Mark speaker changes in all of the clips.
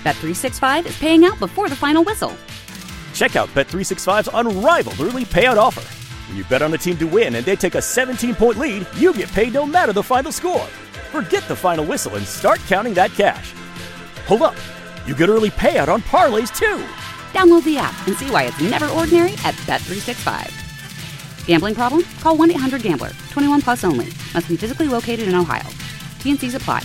Speaker 1: Bet365 is paying out before the final whistle.
Speaker 2: Check out Bet365's unrivaled early payout offer. When you bet on a team to win and they take a 17-point lead, you get paid no matter the final score. Forget the final whistle and start counting that cash. Hold up. You get early payout on parlays, too.
Speaker 1: Download the app and see why it's never ordinary at Bet365. Gambling problem? Call 1-800-GAMBLER. 21 plus only. Must be physically located in Ohio. T&Cs apply.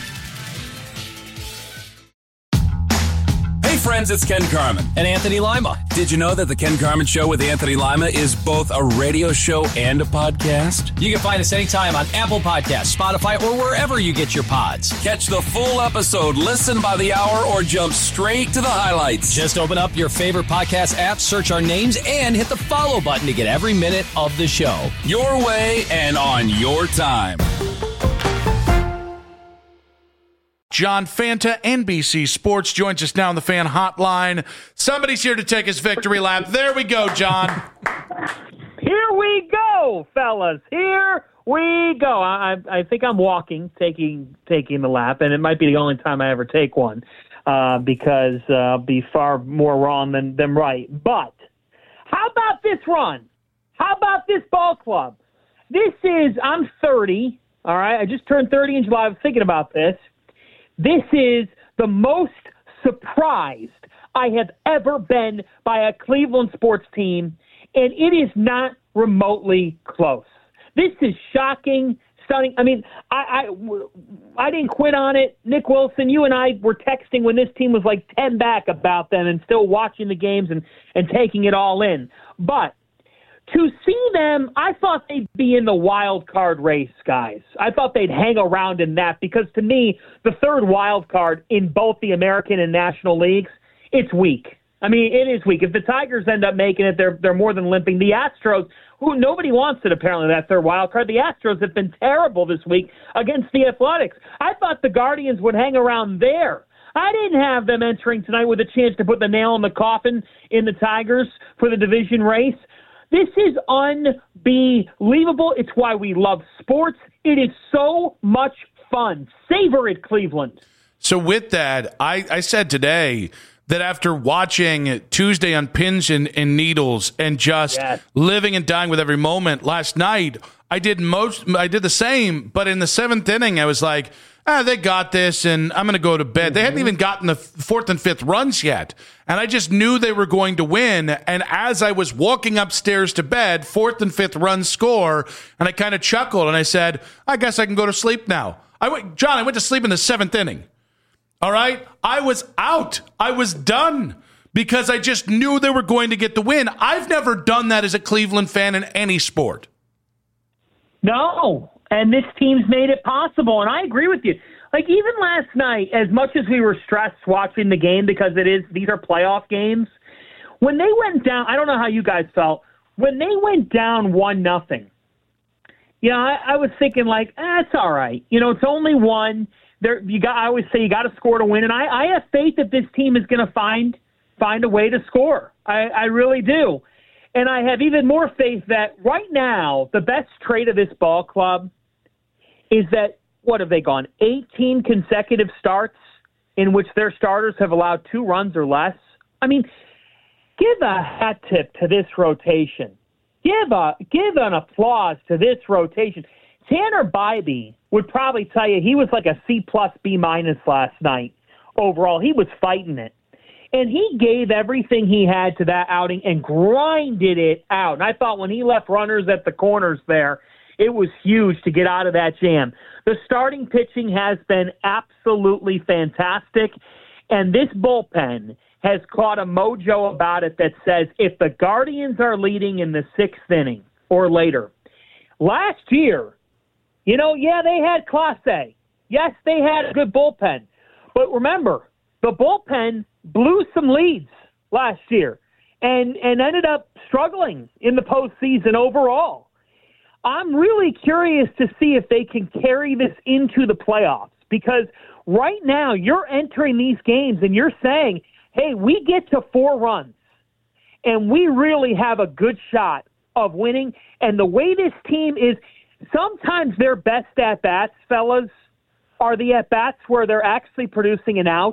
Speaker 3: Hey friends, it's Ken Carman.
Speaker 4: And Anthony Lima.
Speaker 3: Did you know that the Ken Carman Show with Anthony Lima is both a radio show and a podcast?
Speaker 4: You can find us anytime on Apple Podcasts, Spotify, or wherever you get your pods.
Speaker 3: Catch the full episode, listen by the hour, or jump straight to the highlights.
Speaker 4: Just open up your favorite podcast app, search our names, and hit the follow button to get every minute of the show.
Speaker 3: Your way and on your time.
Speaker 5: John Fanta, NBC Sports, joins us now on the Fan Hotline. Somebody's here to take his victory lap. There we go, John.
Speaker 6: Here we go, fellas. Here we go. I think I'm walking, taking the lap, and it might be the only time I ever take one because I'll be far more wrong than right. But how about this run? How about this ball club? I'm 30, all right? I just turned 30 in July. I was thinking about this. This is the most surprised I have ever been by a Cleveland sports team, and it is not remotely close. This is shocking, stunning. I mean, I didn't quit on it. Nick Wilson, you and I were texting when this team was like 10 back about them and still watching the games and taking it all in. But to see them, I thought they'd be in the wild card race, guys. I thought they'd hang around in that because, to me, the third wild card in both the American and National Leagues, it's weak. I mean, it is weak. If the Tigers end up making it, they're more than limping. The Astros, who nobody wants it apparently, that third wild card, the Astros have been terrible this week against the Athletics. I thought the Guardians would hang around there. I didn't have them entering tonight with a chance to put the nail in the coffin in the Tigers for the division race. This is unbelievable. It's why we love sports. It is so much fun. Savor it, Cleveland.
Speaker 5: So with that, I said today that after watching Tuesday on Pins and Needles and just living and dying with every moment last night, I did the same, but in the seventh inning, I was like, they got this, and I'm going to go to bed. They hadn't even gotten the fourth and fifth runs yet, and I just knew they were going to win, and as I was walking upstairs to bed, fourth and fifth runs score, and I kind of chuckled, and I said, I guess I can go to sleep now. I went to sleep in the seventh inning, all right? I was out. I was done because I just knew they were going to get the win. I've never done that as a Cleveland fan in any sport.
Speaker 6: No. And this team's made it possible, and I agree with you. Like, even last night, as much as we were stressed watching the game because these are playoff games, when they went down, I don't know how you guys felt, when they went down 1-0, I was thinking, like, it's all right. It's only one. I always say you got to score to win, and I have faith that this team is going to find a way to score. I really do. And I have even more faith that right now, the best trait of this ball club is that, what have they gone, 18 consecutive starts in which their starters have allowed 2 runs or less? I mean, give a hat tip to this rotation. Give an applause to this rotation. Tanner Bybee would probably tell you he was like a C+, B- last night overall. He was fighting it. And he gave everything he had to that outing and grinded it out. And I thought when he left runners at the corners there, it was huge to get out of that jam. The starting pitching has been absolutely fantastic, and this bullpen has caught a mojo about it that says if the Guardians are leading in the 6th inning or later, last year, they had Clase. Yes, they had a good bullpen. But remember, the bullpen blew some leads last year and ended up struggling in the postseason overall. I'm really curious to see if they can carry this into the playoffs because right now you're entering these games and you're saying, hey, we get to 4 runs and we really have a good shot of winning. And the way this team is, sometimes their best at-bats, fellas, are the at-bats where they're actually producing an out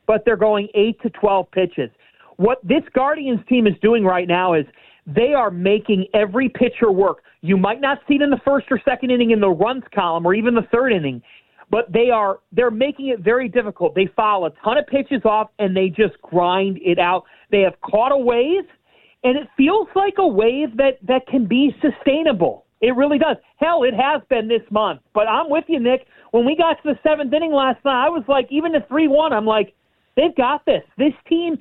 Speaker 6: but they're going 8 to 12 pitches. What this Guardians team is doing right now is they are making every pitcher work. You might not see it in the first or second inning in the runs column or even the third inning, but they're making it very difficult. They foul a ton of pitches off, and they just grind it out. They have caught a wave, and it feels like a wave that can be sustainable. It really does. Hell, it has been this month. But I'm with you, Nick. When we got to the seventh inning last night, I was like, even at 3-1, I'm like, they've got this. This team,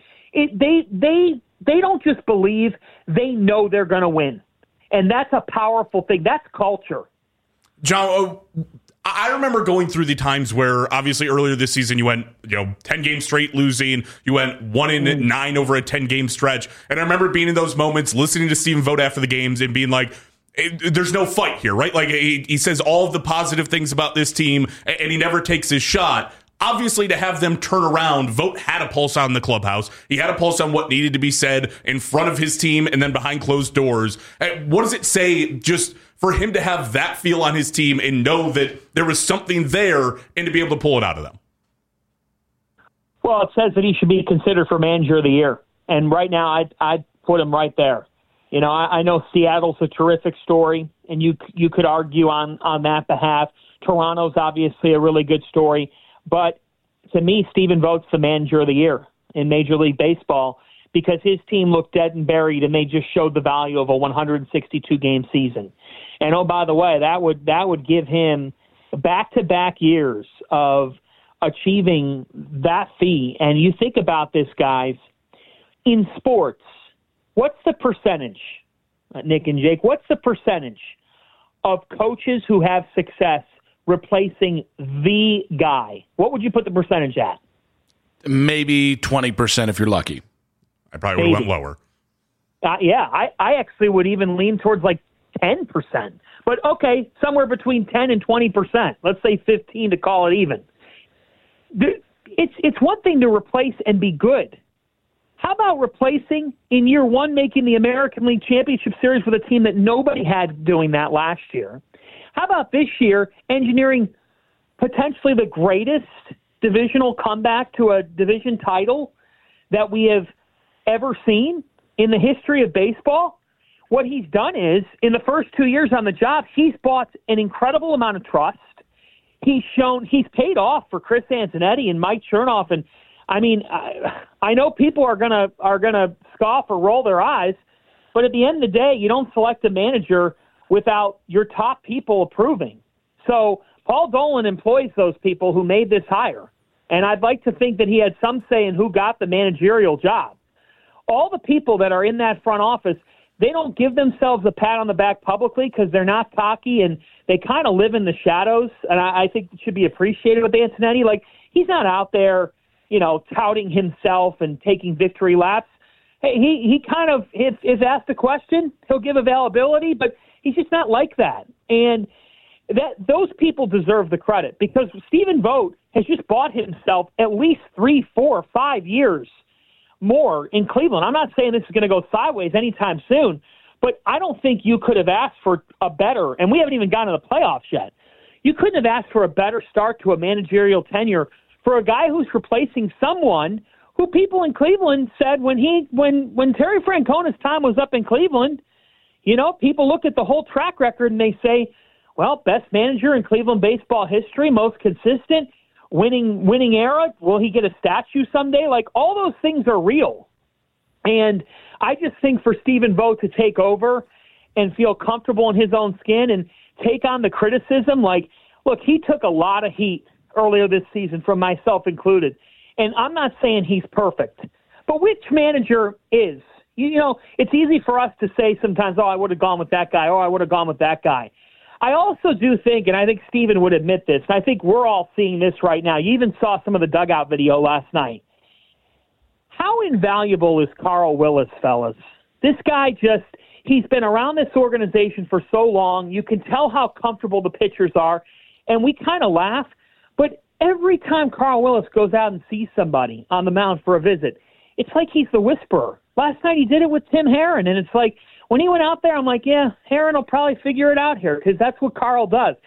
Speaker 6: they don't just believe, they know they're going to win. And that's a powerful thing. That's culture.
Speaker 7: John, I remember going through the times where obviously earlier this season you went 10 games straight losing. You went 1-9 over a 10-game stretch. And I remember being in those moments, listening to Stephen Vogt after the games and being like, there's no fight here, right? Like he says all of the positive things about this team and he never takes his shot. Obviously, to have them turn around, Vogt had a pulse on the clubhouse. He had a pulse on what needed to be said in front of his team and then behind closed doors. What does it say just for him to have that feel on his team and know that there was something there and to be able to pull it out of them?
Speaker 6: Well, it says that he should be considered for Manager of the Year. And right now, I'd put him right there. I know Seattle's a terrific story, and you could argue on that behalf. Toronto's obviously a really good story. But to me, Stephen Vogt's the Manager of the Year in Major League Baseball because his team looked dead and buried, and they just showed the value of a 162-game season. And, oh, by the way, that would give him back-to-back years of achieving that feat. And you think about this, guys, in sports, what's the percentage, Nick and Jake, what's the percentage of coaches who have success replacing the guy? What would you put the percentage at?
Speaker 5: Maybe 20% if you're lucky.
Speaker 7: I probably would have went lower.
Speaker 6: I actually would even lean towards like 10%. But okay, somewhere between 10 and 20%. Let's say 15 to call it even. It's one thing to replace and be good. How about replacing in year one, making the American League Championship Series with a team that nobody had doing that last year? How about this year engineering potentially the greatest divisional comeback to a division title that we have ever seen in the history of baseball? What he's done is, in the first 2 years on the job, he's bought an incredible amount of trust. He's paid off for Chris Antonetti and Mike Chernoff. And I mean, I know people are gonna scoff or roll their eyes, but at the end of the day, you don't select a manager without your top people approving. So Paul Dolan employs those people who made this hire. And I'd like to think that he had some say in who got the managerial job. All the people that are in that front office, they don't give themselves a pat on the back publicly because they're not cocky and they kind of live in the shadows. And I think it should be appreciated with Antonetti. Like, he's not out there, touting himself and taking victory laps. Hey, he kind of, if asked a question, he'll give availability, but he's just not like that. And those people deserve the credit because Stephen Vogt has just bought himself at least 3, 4, 5 years more in Cleveland. I'm not saying this is going to go sideways anytime soon, but I don't think you could have asked for a better, and we haven't even gotten to the playoffs yet. You couldn't have asked for a better start to a managerial tenure for a guy who's replacing someone who people in Cleveland said when Terry Francona's time was up in Cleveland, people look at the whole track record and they say, well, best manager in Cleveland baseball history, most consistent, winning era. Will he get a statue someday? Like, all those things are real. And I just think for Stephen Vogt to take over and feel comfortable in his own skin and take on the criticism, like, look, he took a lot of heat earlier this season, from myself included. And I'm not saying he's perfect, but which manager is? It's easy for us to say sometimes, oh, I would have gone with that guy, or I would have gone with that guy. I also do think, and I think Stephen would admit this, and I think we're all seeing this right now. You even saw some of the dugout video last night. How invaluable is Carl Willis, fellas? This guy he's been around this organization for so long. You can tell how comfortable the pitchers are, and we kind of laugh. But every time Carl Willis goes out and sees somebody on the mound for a visit, it's like he's the whisperer. Last night he did it with Tim Herron, and it's like when he went out there, I'm like, yeah, Herron will probably figure it out here because that's what Carl does.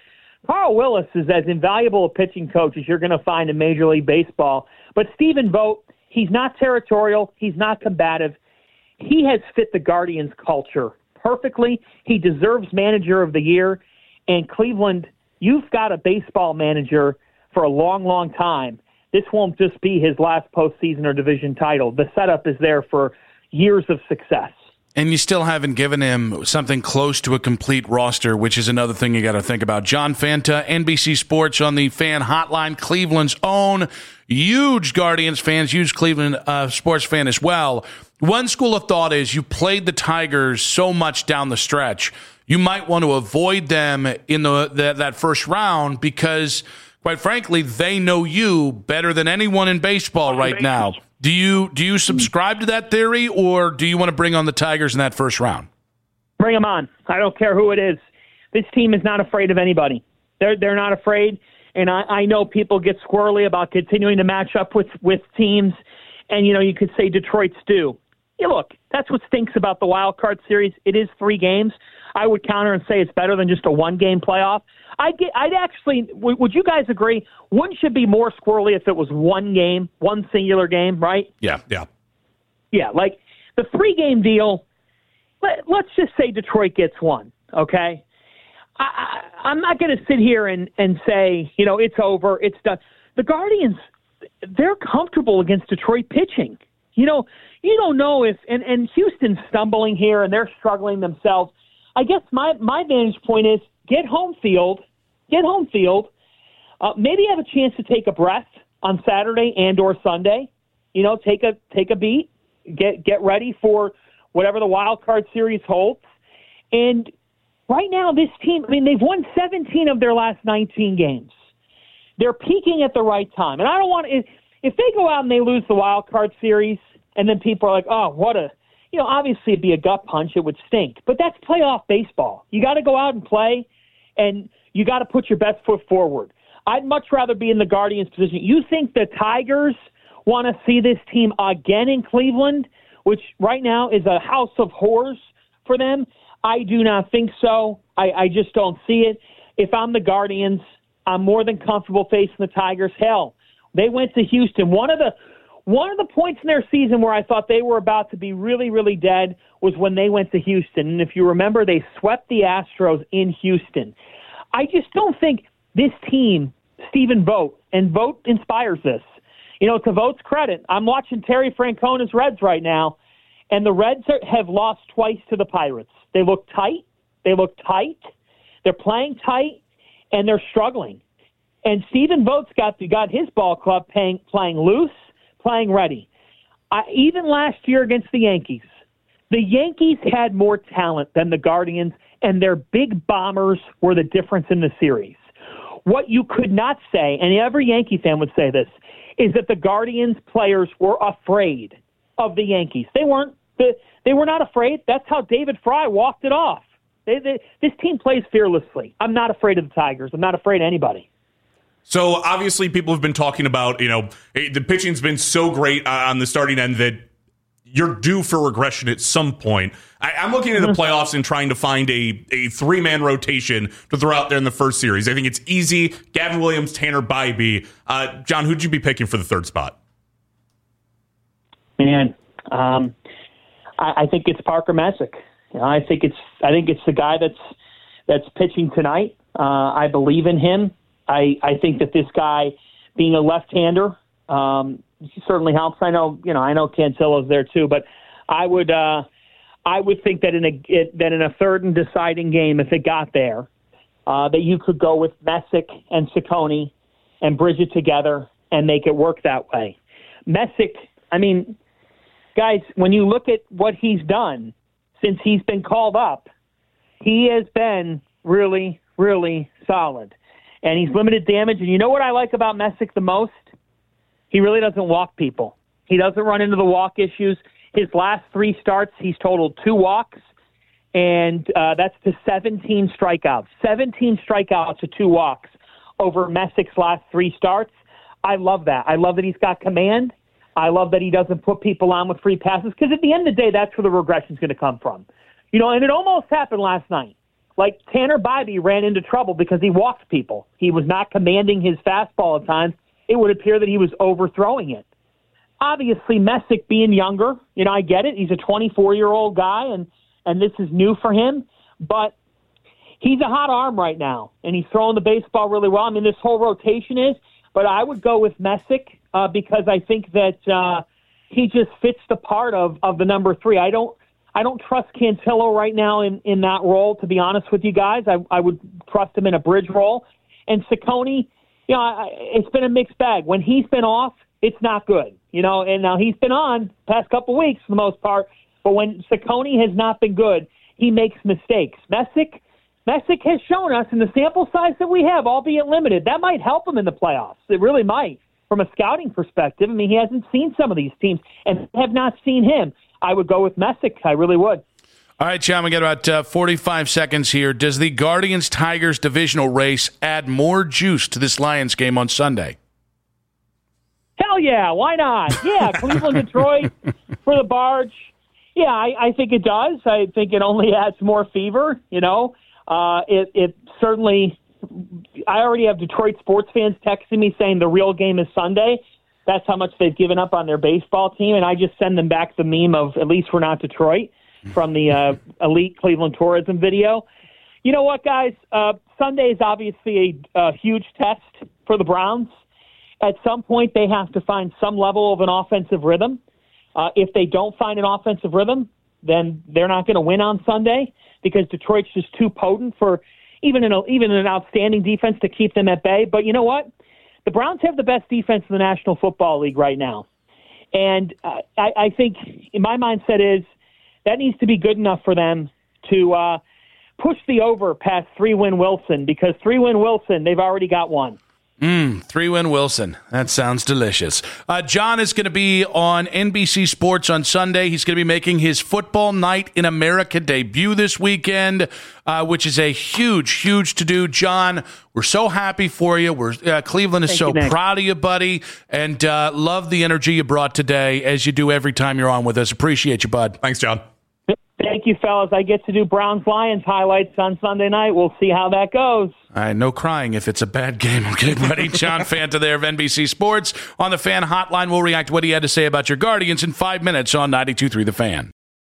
Speaker 6: Carl Willis is as invaluable a pitching coach as you're going to find in Major League Baseball. But Stephen Vogt, he's not territorial. He's not combative. He has fit the Guardians' culture perfectly. He deserves Manager of the Year. And Cleveland, you've got a baseball manager for a long, long time. This won't just be his last postseason or division title. The setup is there for years of success.
Speaker 5: And you still haven't given him something close to a complete roster, which is another thing you got to think about. John Fanta, NBC Sports on the Fan Hotline, Cleveland's own. Huge Guardians fans, huge Cleveland sports fan as well. One school of thought is you played the Tigers so much down the stretch, you might want to avoid them in that first round because, quite frankly, they know you better than anyone in baseball right now. Do you subscribe to that theory, or do you want to bring on the Tigers in that first round?
Speaker 6: Bring them on. I don't care who it is. This team is not afraid of anybody. They're not afraid, and I know people get squirrely about continuing to match up with teams, and you could say Detroit's due. Yeah, look, that's what stinks about the wild card series. It is 3 games. I would counter and say it's better than just a 1-game playoff. I'd actually, would you guys agree? Wouldn't it be more squirrely if it was 1 game, 1 singular game, right?
Speaker 5: Yeah.
Speaker 6: Yeah, like the 3-game deal, let's just say Detroit gets 1, okay? I'm not going to sit here and say, it's over, it's done. The Guardians, they're comfortable against Detroit pitching. You don't know if, and Houston's stumbling here and they're struggling themselves. I guess my vantage point is get home field, maybe have a chance to take a breath on Saturday and or Sunday, take a beat, get ready for whatever the wild card series holds. And right now this team, they've won 17 of their last 19 games. They're peaking at the right time. And I don't want if they go out and they lose the wild card series and then people are like, oh, what a, obviously it'd be a gut punch. It would stink. But that's playoff baseball. You got to go out and play, and you got to put your best foot forward. I'd much rather be in the Guardians' position. You think the Tigers want to see this team again in Cleveland, which right now is a house of horrors for them? I do not think so. I just don't see it. If I'm the Guardians, I'm more than comfortable facing the Tigers. Hell, they went to Houston. One of the points in their season where I thought they were about to be really, really dead was when they went to Houston. And if you remember, they swept the Astros in Houston. I just don't think this team, Stephen Vogt, and Vogt inspires this. To Vogt's credit, I'm watching Terry Francona's Reds right now, and the Reds have lost twice to the Pirates. They look tight. They're playing tight, and they're struggling. And Stephen Vogt's got his ball club playing loose, playing ready. Even last year against the Yankees had more talent than the Guardians, and their big bombers were the difference in the series. What you could not say, and every Yankee fan would say this, is that the Guardians players were afraid of the Yankees. They weren't. They were not afraid. That's how David Fry walked it off. This team plays fearlessly. I'm not afraid of the Tigers. I'm not afraid of anybody.
Speaker 7: So obviously people have been talking about, the pitching's been so great on the starting end that you're due for regression at some point. I'm looking at the playoffs and trying to find a 3-man rotation to throw out there in the first series. I think it's easy. Gavin Williams, Tanner Bybee. John, who'd you be picking for the 3rd spot?
Speaker 6: Man, I think it's Parker Messick. I think it's the guy that's pitching tonight. I believe in him. I think that this guy, being a left-hander, certainly helps. I know Cantillo's there too, but I would think that in a 3rd and deciding game, if it got there, that you could go with Messick and Ciccone and bridge it together and make it work that way. Messick, guys, when you look at what he's done since he's been called up, he has been really, really solid. And he's limited damage. And you know what I like about Messick the most? He really doesn't walk people. He doesn't run into the walk issues. His last 3 starts, he's totaled 2 walks, and that's to 17 strikeouts. 17 strikeouts to 2 walks over Messick's last 3 starts. I love that. I love that he's got command. I love that he doesn't put people on with free passes, because at the end of the day, that's where the regression is going to come from. And it almost happened last night. Like Tanner Bybee ran into trouble because he walked people. He was not commanding his fastball at times. It would appear that he was overthrowing it. Obviously, Messick being younger, I get it. He's a 24-year-old guy, and this is new for him. But he's a hot arm right now, and he's throwing the baseball really well. I mean, this whole rotation is. But I would go with Messick because I think that he just fits the part of the number 3. I don't trust Cantillo right now in that role, to be honest with you guys. I would trust him in a bridge role. And Ciccone, it's been a mixed bag. When he's been off, it's not good. And now he's been on the past couple weeks for the most part. But when Ciccone has not been good, he makes mistakes. Messick has shown us in the sample size that we have, albeit limited, that might help him in the playoffs. It really might from a scouting perspective. I mean, he hasn't seen some of these teams and have not seen him. I would go with Messick. I really would.
Speaker 5: All right, John, we got about 45 seconds here. Does the Guardians-Tigers divisional race add more juice to this Lions game on Sunday?
Speaker 6: Hell yeah, why not? Yeah, Cleveland, Detroit for the Barge. Yeah, I think it does. I think it only adds more fever, It certainly – I already have Detroit sports fans texting me saying the real game is Sunday. That's how much they've given up on their baseball team, and I just send them back the meme of at least we're not Detroit from the elite Cleveland tourism video. You know what, guys? Sunday is obviously a huge test for the Browns. At some point, they have to find some level of an offensive rhythm. If they don't find an offensive rhythm, then they're not going to win on Sunday because Detroit's just too potent for even an outstanding defense to keep them at bay. But you know what? The Browns have the best defense in the National Football League right now. And I think my mindset is that needs to be good enough for them to push the over past 3-win Wilson, because 3-win Wilson, they've already got one.
Speaker 5: 3-win Wilson. That sounds delicious. John is going to be on NBC Sports on Sunday. He's going to be making his Football Night in America debut this weekend, which is a huge, huge to-do. John, we're so happy for you. Cleveland is so proud of you, buddy, and love the energy you brought today, as you do every time you're on with us. Appreciate you, bud.
Speaker 7: Thanks, John.
Speaker 6: Thank you, fellas. I get to do Browns-Lions highlights on Sunday night. We'll see how that goes.
Speaker 5: All right, no crying if it's a bad game, okay, buddy? John Fanta there of NBC Sports. On the Fan Hotline, we'll react to what he had to say about your Guardians in 5 minutes on 92.3 The Fan.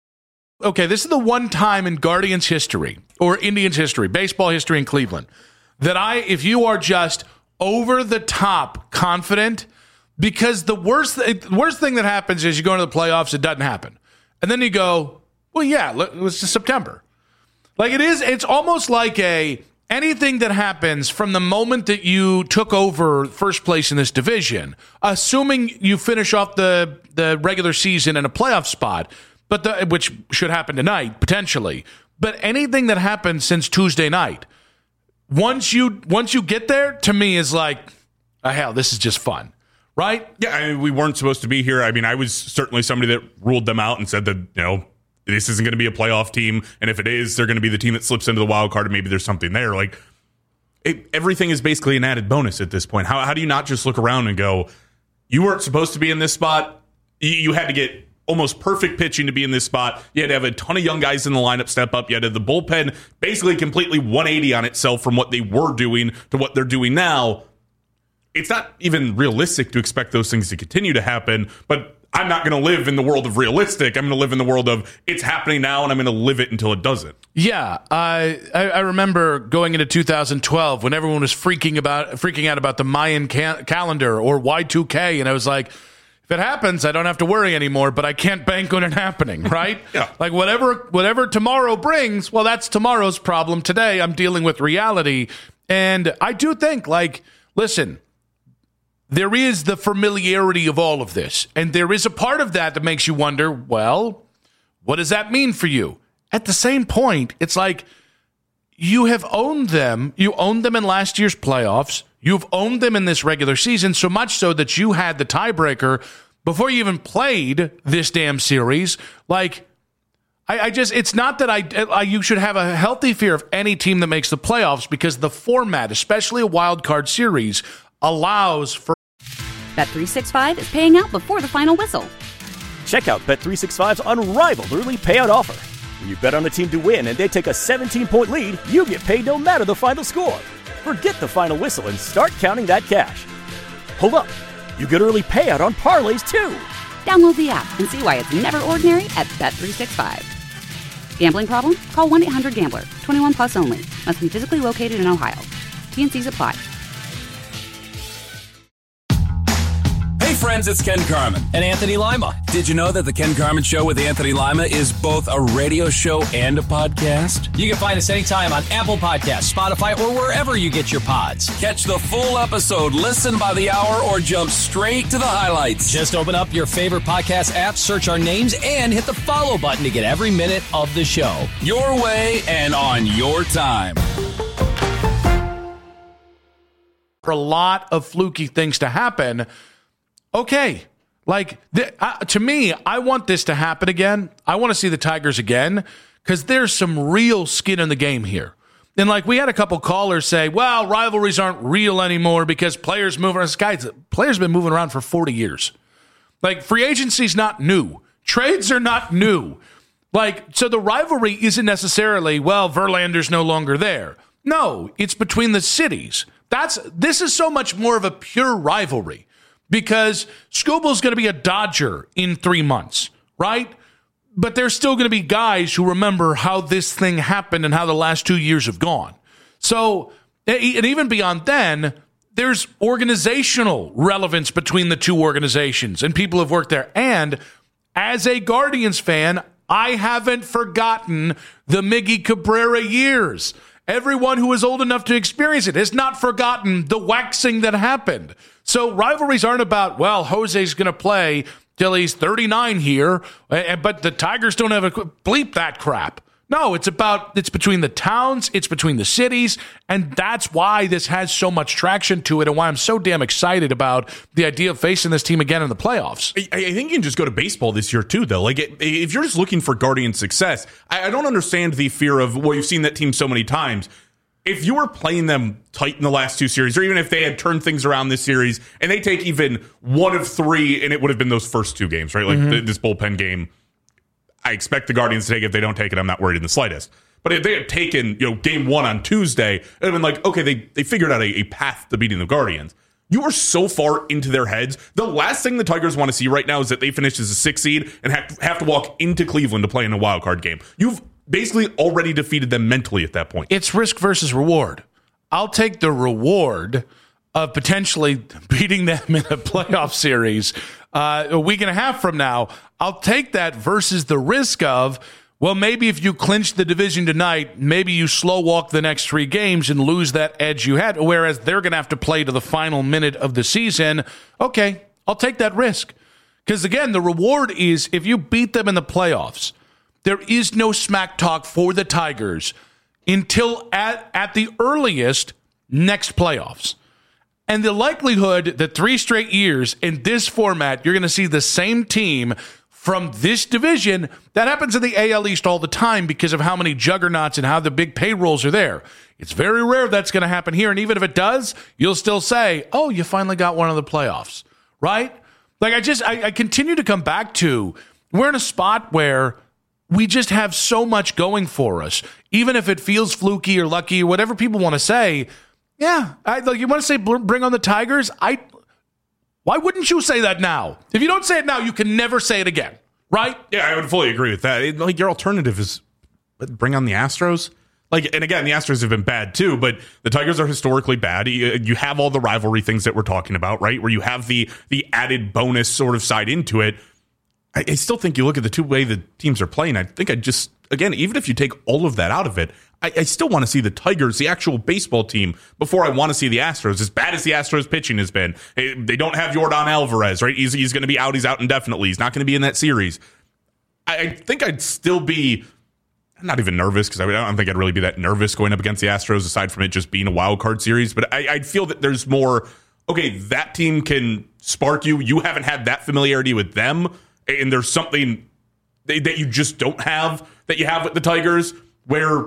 Speaker 5: Okay, this is the one time in Guardians history, or Indians history, baseball history in Cleveland, that if you are just over-the-top confident, because the worst thing that happens is you go into the playoffs, it doesn't happen. And then you go, well, yeah, it was September. Like it's almost like anything that happens from the moment that you took over first place in this division, assuming you finish off the regular season in a playoff spot, which should happen tonight, potentially. But anything that happens since Tuesday night, once you get there, to me is like, hell, this is just fun. Right?
Speaker 7: Yeah, I mean, we weren't supposed to be here. I mean, I was certainly somebody that ruled them out and said that, this isn't going to be a playoff team, and if it is, they're going to be the team that slips into the wild card, and maybe there's something there. Like, everything is basically an added bonus at this point. How do you not just look around and go, you weren't supposed to be in this spot? You had to get almost perfect pitching to be in this spot. You had to have a ton of young guys in the lineup step up. You had to have the bullpen basically completely 180 on itself from what they were doing to what they're doing now. It's not even realistic to expect those things to continue to happen, but I'm not going to live in the world of realistic. I'm going to live in the world of it's happening now, and I'm going to live it until it doesn't.
Speaker 5: Yeah, I remember going into 2012 when everyone was freaking out about the Mayan calendar or Y2K, and I was like, if it happens, I don't have to worry anymore, but I can't bank on it happening, right?
Speaker 7: Yeah.
Speaker 5: Like whatever tomorrow brings, well, that's tomorrow's problem. Today, I'm dealing with reality, and I do think, listen, there is the familiarity of all of this, and there is a part of that that makes you wonder, well, what does that mean for you? At the same point, it's like you have owned them. You owned them in last year's playoffs. You've owned them in this regular season, so much so that you had the tiebreaker before you even played this damn series. It's not that you should have a healthy fear of any team that makes the playoffs, because the format, especially a wild card series, allows for.
Speaker 1: Bet365 is paying out before the final whistle.
Speaker 2: Check out Bet365's unrivaled early payout offer. When you bet on a team to win and they take a 17-point lead, you get paid no matter the final score. Forget the final whistle and start counting that cash. Hold up. You get early payout on parlays, too.
Speaker 1: Download the app and see why it's never ordinary at Bet365. Gambling problem? Call 1-800-GAMBLER. 21 plus only. Must be physically located in Ohio. T&Cs apply.
Speaker 3: Hey friends, it's Ken Carman.
Speaker 4: And Anthony Lima.
Speaker 3: Did you know that the Ken Carman Show with Anthony Lima is both a radio show and a podcast?
Speaker 4: You can find us anytime on Apple Podcasts, Spotify, or wherever you get your pods.
Speaker 3: Catch the full episode, listen by the hour, or jump straight to the highlights.
Speaker 4: Just open up your favorite podcast app, search our names, and hit the follow button to get every minute of the show.
Speaker 3: Your way and on your time.
Speaker 5: For a lot of fluky things to happen, okay. Like, to me, I want this to happen again. I want to see the Tigers again because there's some real skin in the game here. And, like, we had a couple callers say, well, rivalries aren't real anymore because players move around. Guys, players have been moving around for 40 years. Like, free agency's not new. Trades are not new. Like, so the rivalry isn't necessarily, well, Verlander's no longer there. No, it's between the cities. This is so much more of a pure rivalry. Because Scooble's going to be a Dodger in 3 months, right? But there's still going to be guys who remember how this thing happened and how the last 2 years have gone. So, and even beyond then, there's organizational relevance between the two organizations, and people have worked there. And as a Guardians fan, I haven't forgotten the Miggy Cabrera years. Everyone who is old enough to experience it has not forgotten the waxing that happened. So rivalries aren't about, well, Jose's going to play till he's 39 here, but the Tigers don't have a bleep that crap. No, it's between the towns, it's between the cities, and that's why this has so much traction to it and why I'm so damn excited about the idea of facing this team again in the playoffs.
Speaker 7: I think you can just go to baseball this year, too, though. Like, if you're just looking for Guardian success, I don't understand the fear of, well, you've seen that team so many times. If you were playing them tight in the last two series, or even if they had turned things around this series, and they take even one of three, and it would have been those first two games, right? Like this bullpen game, I expect the Guardians to take it. If they don't take it, I'm not worried in the slightest. But if they had taken, game one on Tuesday, it would have been like, okay, they figured out a path to beating the Guardians. You are so far into their heads. The last thing the Tigers want to see right now is that they finish as a 6th seed and have to walk into Cleveland to play in a wild card game. You've basically already defeated them mentally at that point.
Speaker 5: It's risk versus reward. I'll take the reward of potentially beating them in a playoff series a week and a half from now. I'll take that versus the risk of, well, maybe if you clinch the division tonight, maybe you slow walk the next 3 games and lose that edge you had, whereas they're going to have to play to the final minute of the season. Okay, I'll take that risk. Because, again, the reward is if you beat them in the playoffs, there is no smack talk for the Tigers until at the earliest next playoffs. And the likelihood that 3 straight years in this format, you're going to see the same team from this division, that happens in the AL East all the time because of how many juggernauts and how the big payrolls are there. It's very rare that's going to happen here. And even if it does, you'll still say, oh, you finally got one of the playoffs, right? Like I continue to come back to, we're in a spot where we just have so much going for us. Even if it feels fluky or lucky or whatever people want to say, yeah, you want to say bring on the Tigers? Why wouldn't you say that now? If you don't say it now, you can never say it again, right?
Speaker 7: Yeah, I would fully agree with that. Your alternative is bring on the Astros. And again, the Astros have been bad too, but the Tigers are historically bad. You have all the rivalry things that we're talking about, right? Where you have the added bonus sort of side into it. I still think you look at the way the teams are playing. I think again, even if you take all of that out of it, I still want to see the Tigers, the actual baseball team, before I want to see the Astros. As bad as the Astros pitching has been, they don't have Yordan Alvarez, right? He's going to be out. He's out indefinitely. He's not going to be in that series. I think I'd still be not even nervous, because I don't think I'd really be that nervous going up against the Astros, aside from it just being a wild card series. But I'd feel that there's more, okay, that team can spark you. You haven't had that familiarity with them, and there's something that you just don't have that you have with the Tigers, where,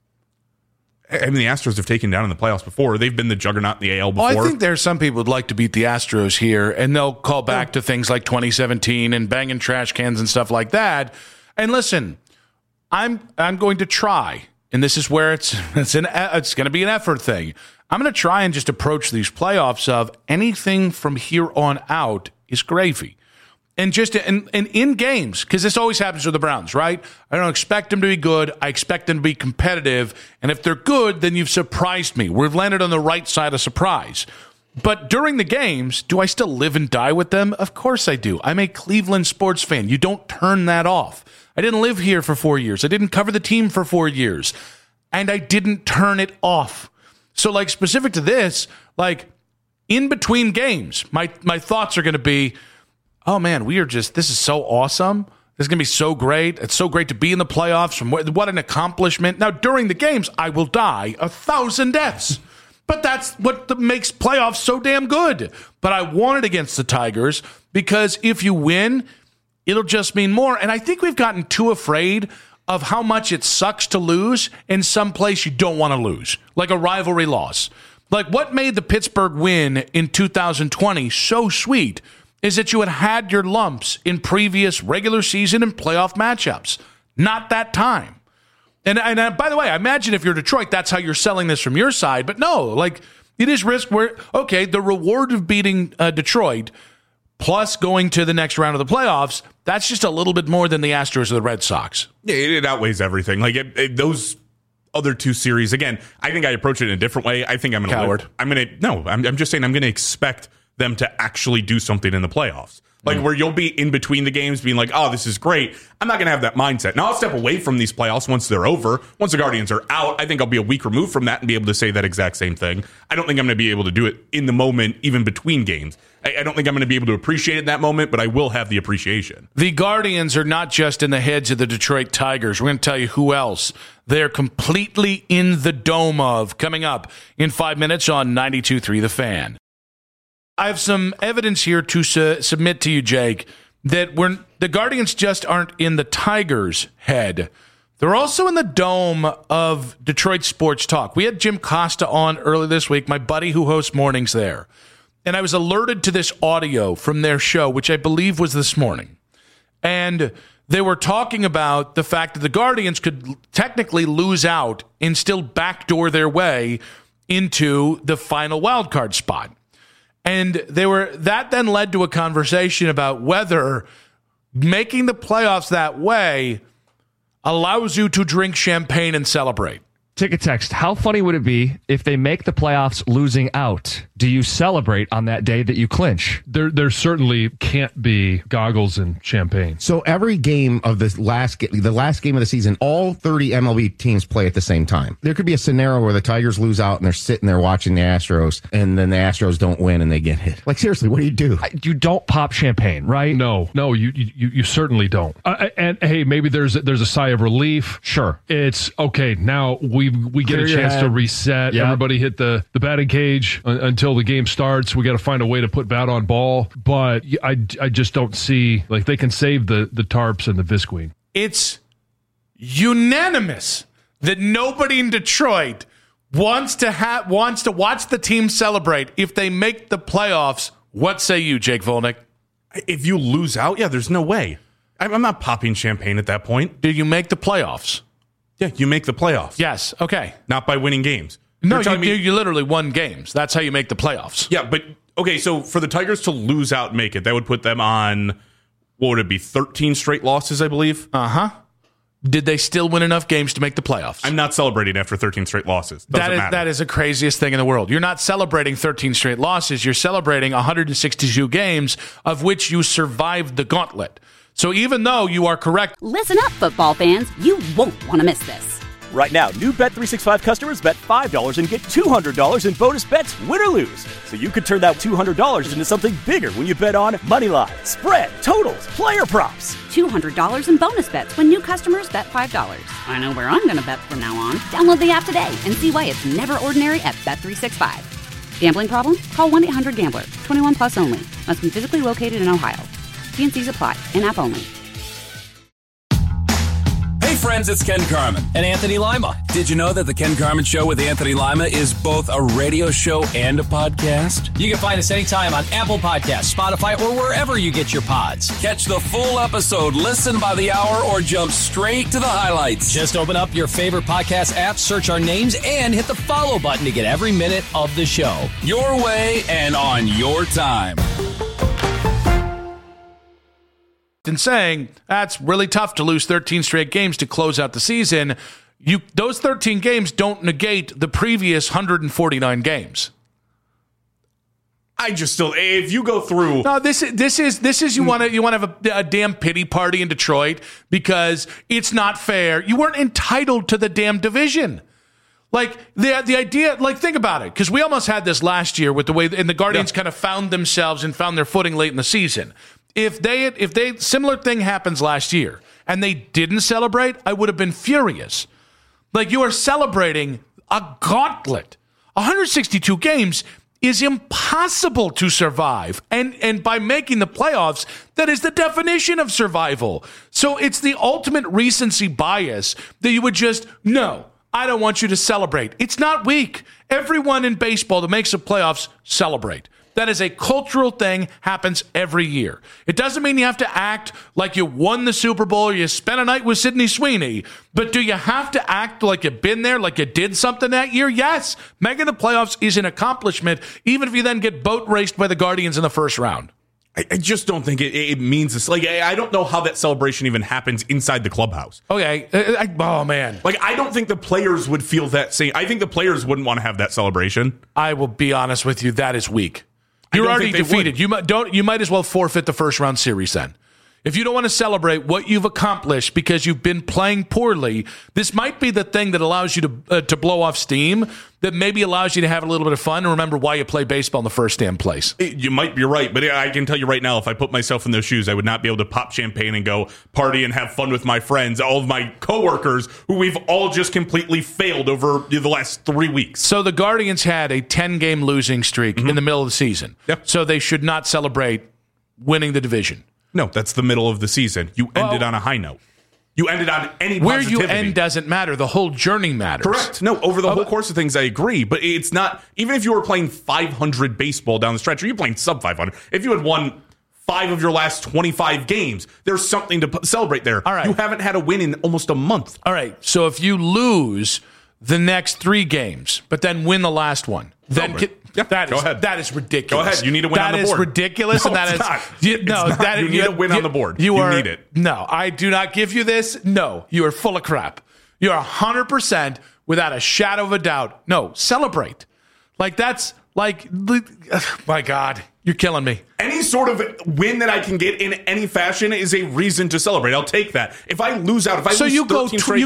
Speaker 7: I mean, the Astros have taken down in the playoffs before. They've been the juggernaut in the AL before.
Speaker 5: Well, I think there's some people who'd like to beat the Astros here, and they'll call back to things like 2017 and banging trash cans and stuff like that. And listen, I'm going to try, and this is where it's going to be an effort thing. I'm going to try and just approach these playoffs of anything from here on out is gravy. And just in games, because this always happens with the Browns, right? I don't expect them to be good. I expect them to be competitive. And if they're good, then you've surprised me. We've landed on the right side of surprise. But during the games, do I still live and die with them? Of course I do. I'm a Cleveland sports fan. You don't turn that off. I didn't live here for 4 years. I didn't cover the team for 4 years. And I didn't turn it off. So, like, specific to this, like, in between games, my thoughts are going to be, oh, man, this is so awesome. This is going to be so great. It's so great to be in the playoffs. What an accomplishment. Now, during the games, I will die 1,000 deaths. But that's what makes playoffs so damn good. But I want it against the Tigers because if you win, it'll just mean more. And I think we've gotten too afraid of how much it sucks to lose in some place you don't want to lose, like a rivalry loss. Like what made the Pittsburgh win in 2020 so sweet is that you had your lumps in previous regular season and playoff matchups. Not that time. And by the way, I imagine if you're Detroit, that's how you're selling this from your side. But no, like it is risk where, okay, the reward of beating Detroit plus going to the next round of the playoffs, that's just a little bit more than the Astros or the Red Sox.
Speaker 7: Yeah, it outweighs everything. Like those other two series, again, I think I approach it in a different way. I think I'm going to I'm just saying I'm going to expect them to actually do something in the playoffs. Like where you'll be in between the games being like, oh, this is great. I'm not going to have that mindset. Now I'll step away from these playoffs once they're over. Once the Guardians are out, I think I'll be a week removed from that and be able to say that exact same thing. I don't think I'm going to be able to do it in the moment, even between games. I don't think I'm going to be able to appreciate it in that moment, but I will have the appreciation.
Speaker 5: The Guardians are not just in the heads of the Detroit Tigers. We're going to tell you who else they're completely in the dome of coming up in 5 minutes on 92.3 The Fan. I have some evidence here to submit to you, Jake, that the Guardians just aren't in the Tigers' head. They're also in the dome of Detroit Sports Talk. We had Jim Costa on earlier this week, my buddy who hosts mornings there. And I was alerted to this audio from their show, which I believe was this morning. And they were talking about the fact that the Guardians could technically lose out and still backdoor their way into the final wildcard spot. And that then led to a conversation about whether making the playoffs that way allows you to drink champagne and celebrate.
Speaker 8: Take a text. How funny would it be if they make the playoffs losing out? Do you celebrate on that day that you clinch?
Speaker 9: There certainly can't be goggles and champagne.
Speaker 10: So every game of the last game of the season, all 30 MLB teams play at the same time. There could be a scenario where the Tigers lose out and they're sitting there watching the Astros, and then the Astros don't win and they get hit. Like seriously, what do you do?
Speaker 8: You don't pop champagne, right?
Speaker 9: No, you certainly don't. And hey, maybe there's a sigh of relief.
Speaker 8: Sure,
Speaker 9: it's okay. Now we get a chance to reset. Yep. Everybody hit the batting cage until the game starts. We got to find a way to put bat on ball. But I just don't see, like, they can save the tarps and the Visqueen.
Speaker 5: It's unanimous that nobody in Detroit wants to watch the team celebrate if they make the playoffs. What say you, Jake Volnick?
Speaker 7: If you lose out, yeah, there's no way. I'm not popping champagne at that point.
Speaker 5: Did you make the playoffs?
Speaker 7: Yeah, you make the playoffs.
Speaker 5: Yes, okay.
Speaker 7: Not by winning games.
Speaker 5: No, you literally won games. That's how you make the playoffs.
Speaker 7: Yeah, but, okay, so for the Tigers to lose out and make it, that would put them on, what would it be, 13 straight losses, I believe?
Speaker 5: Uh-huh. Did they still win enough games to make the playoffs?
Speaker 7: I'm not celebrating after 13 straight losses.
Speaker 5: That is the craziest thing in the world. You're not celebrating 13 straight losses. You're celebrating 162 games of which you survived the gauntlet. So even though you are correct...
Speaker 1: Listen up, football fans. You won't want to miss this.
Speaker 2: Right now, new Bet365 customers bet $5 and get $200 in bonus bets, win or lose. So you could turn that $200 into something bigger when you bet on moneyline, spread, totals, player props.
Speaker 1: $200 in bonus bets when new customers bet $5. I know where I'm going to bet from now on. Download the app today and see why it's never ordinary at Bet365. Gambling problem? Call 1-800-GAMBLER. 21 plus only. Must be physically located in Ohio. T&Cs apply. In-app only.
Speaker 11: Hey
Speaker 3: friends, it's Ken Carman.
Speaker 4: And Anthony Lima.
Speaker 3: Did you know that the Ken Carman Show with Anthony Lima is both a radio show and a podcast?
Speaker 4: You can find us anytime on Apple Podcasts, Spotify, or wherever you get your pods.
Speaker 3: Catch the full episode, listen by the hour, or jump straight to the highlights.
Speaker 4: Just open up your favorite podcast app, search our names, and hit the follow button to get every minute of the show.
Speaker 3: Your way and on your time.
Speaker 5: And saying that's really tough to lose 13 straight games to close out the season. Those 13 games don't negate the previous 149 games.
Speaker 7: I just still, if you go through,
Speaker 5: no, this is you want to have a damn pity party in Detroit because it's not fair. You weren't entitled to the damn division. Like the idea, like think about it, because we almost had this last year with the way, and the Guardians kind of found themselves and found their footing late in the season. If they similar thing happens last year and they didn't celebrate, I would have been furious. Like, you are celebrating a gauntlet. 162 games is impossible to survive. And by making the playoffs, that is the definition of survival. So it's the ultimate recency bias that you would just, no, I don't want you to celebrate. It's not weak. Everyone in baseball that makes the playoffs celebrate. That is a cultural thing, happens every year. It doesn't mean you have to act like you won the Super Bowl or you spent a night with Sidney Sweeney, but do you have to act like you've been there, like you did something that year? Yes. Making the playoffs is an accomplishment, even if you then get boat raced by the Guardians in the first round.
Speaker 7: I just don't think it means this. Like, I don't know how that celebration even happens inside the clubhouse.
Speaker 5: Okay. Oh, man.
Speaker 7: Like, I don't think the players would feel that same. I think the players wouldn't want to have that celebration.
Speaker 5: I will be honest with you. That is weak. You're already defeated. You might as well forfeit the first round series then. If you don't want to celebrate what you've accomplished because you've been playing poorly, this might be the thing that allows you to blow off steam, that maybe allows you to have a little bit of fun and remember why you play baseball in the first damn place.
Speaker 7: You might be right, but I can tell you right now, if I put myself in those shoes, I would not be able to pop champagne and go party and have fun with my friends, all of my coworkers who we've all just completely failed over the last 3 weeks.
Speaker 5: So the Guardians had a 10-game losing streak in the middle of the season.
Speaker 7: Yep.
Speaker 5: So they should not celebrate winning the division.
Speaker 7: No, that's the middle of the season. You ended on a high note. You ended on any
Speaker 5: where
Speaker 7: positivity.
Speaker 5: You end doesn't matter. The whole journey matters.
Speaker 7: Correct. No, over the whole course of things, I agree. But it's not, even if you were playing 500 baseball down the stretch, or you're playing sub 500, if you had won 5 of your last 25 games, there's something to celebrate there.
Speaker 5: All right.
Speaker 7: You haven't had a win in almost a month.
Speaker 5: All right. So if you lose the next 3 games, but then win the last one, then that is ridiculous.
Speaker 7: Go ahead. You need a win on the board.
Speaker 5: That is ridiculous.
Speaker 7: No,
Speaker 5: and that
Speaker 7: it's
Speaker 5: is
Speaker 7: not. You need a win on the board. You need it.
Speaker 5: No, I do not give you this. No, you are full of crap. You are 100% without a shadow of a doubt. No, celebrate. Like, that's like, my God, you're killing me.
Speaker 7: Any sort of win that I can get in any fashion is a reason to celebrate. I'll take that. If I lose out,
Speaker 5: so
Speaker 7: lose
Speaker 5: you go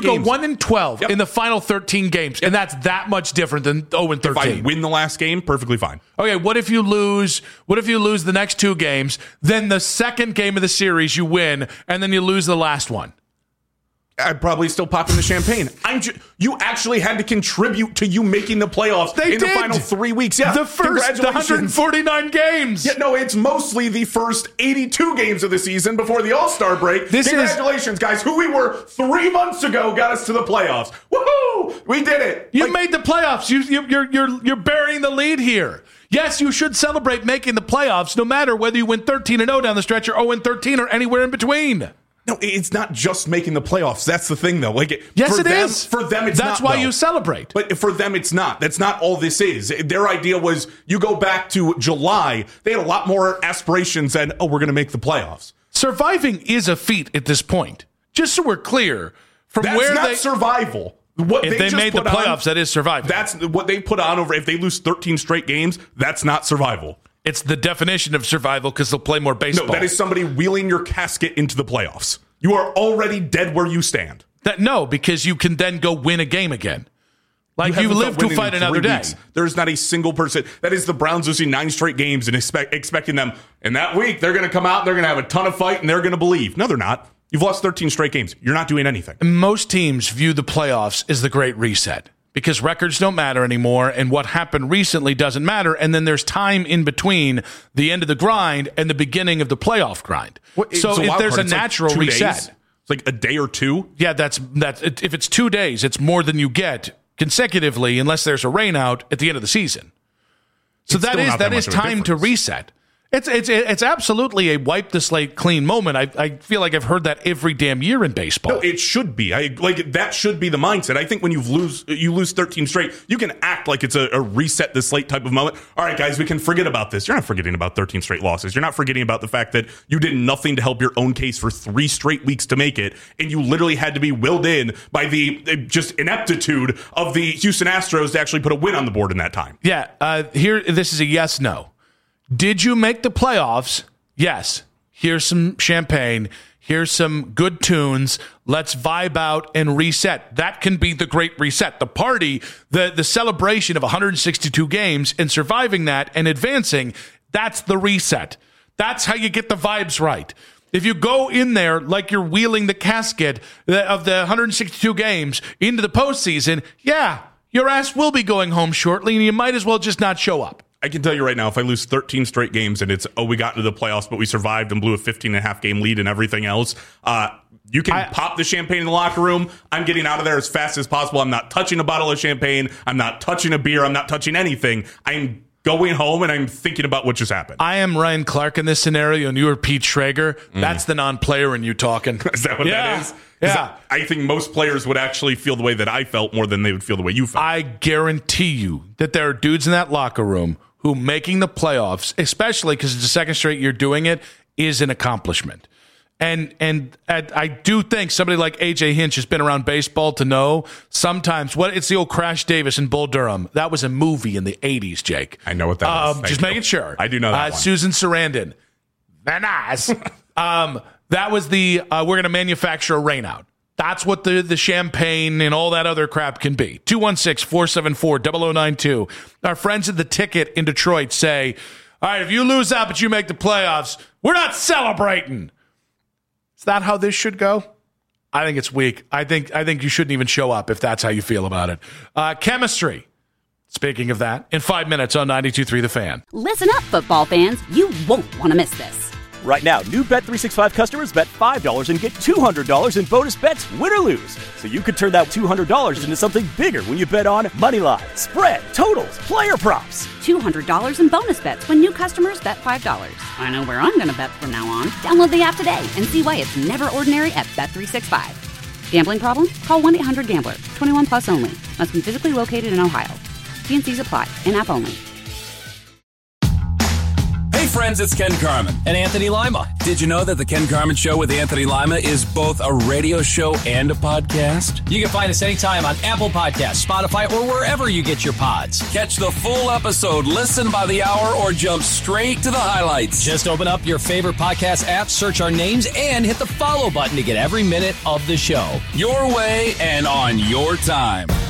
Speaker 5: 1-12
Speaker 7: yep.
Speaker 5: in the final 13 games, and that's that much different than 0-13.
Speaker 7: If I win the last game, perfectly fine.
Speaker 5: Okay, what if you lose? What if you lose the next 2 games? Then the second game of the series you win, and then you lose the last one.
Speaker 7: I'd probably still pop in the champagne. You actually had to contribute to you making the playoffs the final 3 weeks. Yeah,
Speaker 5: the first 149 games.
Speaker 7: Yeah, no, it's mostly the first 82 games of the season before the All-Star break. Congratulations, guys. Who we were 3 months ago got us to the playoffs. Woohoo! We did it.
Speaker 5: You made the playoffs. You're burying the lead here. Yes, you should celebrate making the playoffs, no matter whether you win 13-0 down the stretch or 0-13 or anywhere in between.
Speaker 7: No, it's not just making the playoffs. That's the thing, though.
Speaker 5: Yes, it is.
Speaker 7: For them, it's not.
Speaker 5: That's why you celebrate.
Speaker 7: But for them, it's not. That's not all this is. Their idea was, you go back to July, they had a lot more aspirations than, we're going to make the playoffs.
Speaker 5: Surviving is a feat at this point. Just so we're clear,
Speaker 7: that's not survival.
Speaker 5: If they made the playoffs, that is survival.
Speaker 7: That's what they put on over. If they lose 13 straight games, that's not survival.
Speaker 5: It's the definition of survival because they'll play more baseball.
Speaker 7: No, that is somebody wheeling your casket into the playoffs. You are already dead where you stand.
Speaker 5: No, because you can then go win a game again. Like, you live to fight another day.
Speaker 7: There's not a single person. That is the Browns losing 9 straight games and expecting them in that week, they're going to come out, and they're going to have a ton of fight, and they're going to believe. No, they're not. You've lost 13 straight games. You're not doing anything.
Speaker 5: Most teams view the playoffs as the great reset, because records don't matter anymore, and what happened recently doesn't matter, and then there's time in between the end of the grind and the beginning of the playoff grind. So if there's a natural reset.
Speaker 7: It's like a day or two.
Speaker 5: Yeah, that's if it's 2 days, it's more than you get consecutively unless there's a rain out at the end of the season. So that is time to reset. It's absolutely a wipe the slate clean moment. I feel like I've heard that every damn year in baseball.
Speaker 7: No, it should be. That should be the mindset. I think when you lose 13 straight, you can act like it's a reset the slate type of moment. All right, guys, we can forget about this. You're not forgetting about 13 straight losses. You're not forgetting about the fact that you did nothing to help your own case for 3 straight weeks to make it, and you literally had to be willed in by the just ineptitude of the Houston Astros to actually put a win on the board in that time.
Speaker 5: Yeah, this is a yes/no. Did you make the playoffs? Yes. Here's some champagne. Here's some good tunes. Let's vibe out and reset. That can be the great reset. The party, the celebration of 162 games and surviving that and advancing, that's the reset. That's how you get the vibes right. If you go in there like you're wheeling the casket of the 162 games into the postseason, yeah, your ass will be going home shortly, and you might as well just not show up.
Speaker 7: I can tell you right now, if I lose 13 straight games and it's, we got into the playoffs, but we survived and blew a 15.5 game lead and everything else, you can pop the champagne in the locker room. I'm getting out of there as fast as possible. I'm not touching a bottle of champagne. I'm not touching a beer. I'm not touching anything. I'm going home and I'm thinking about what just happened.
Speaker 5: I am Ryan Clark in this scenario, and you are Pete Schrager. That's the non-player in you talking.
Speaker 7: Is that what that is?
Speaker 5: Yeah.
Speaker 7: I think most players would actually feel the way that I felt more than they would feel the way you felt.
Speaker 5: I guarantee you that there are dudes in that locker room who making the playoffs, especially because it's the second straight year doing it, is an accomplishment. And I do think somebody like A.J. Hinch has been around baseball to know sometimes it's the old Crash Davis and Bull Durham. That was a movie in the 80s, Jake.
Speaker 7: I know what that is.
Speaker 5: Just making sure.
Speaker 7: I do know that one.
Speaker 5: Susan Sarandon. Very nice. That was the we're going to manufacture a rainout. That's what the champagne and all that other crap can be. 216-474-0092. Our friends at The Ticket in Detroit say, all right, if you lose out but you make the playoffs, we're not celebrating. Is that how this should go? I think it's weak. I think you shouldn't even show up if that's how you feel about it. Chemistry. Speaking of that, in 5 minutes on 92.3 The Fan.
Speaker 1: Listen up, football fans. You won't want to miss this.
Speaker 2: Right now, new Bet365 customers bet $5 and get $200 in bonus bets, win or lose. So you could turn that $200 into something bigger when you bet on money line, spread, totals, player props.
Speaker 1: $200 in bonus bets when new customers bet $5. I know where I'm going to bet from now on. Download the app today and see why it's never ordinary at Bet365. Gambling problem? Call 1-800-GAMBLER. 21 plus only. Must be physically located in Ohio. T&Cs apply. In-app only.
Speaker 3: Hey friends, it's Ken Carman.
Speaker 4: And Anthony Lima.
Speaker 3: Did you know that the Ken Carman Show with Anthony Lima is both a radio show and a podcast?
Speaker 4: You can find us anytime on Apple Podcasts, Spotify, or wherever you get your pods.
Speaker 3: Catch the full episode, listen by the hour, or jump straight to the highlights.
Speaker 4: Just open up your favorite podcast app, search our names, and hit the follow button to get every minute of the show.
Speaker 3: Your way and on your time.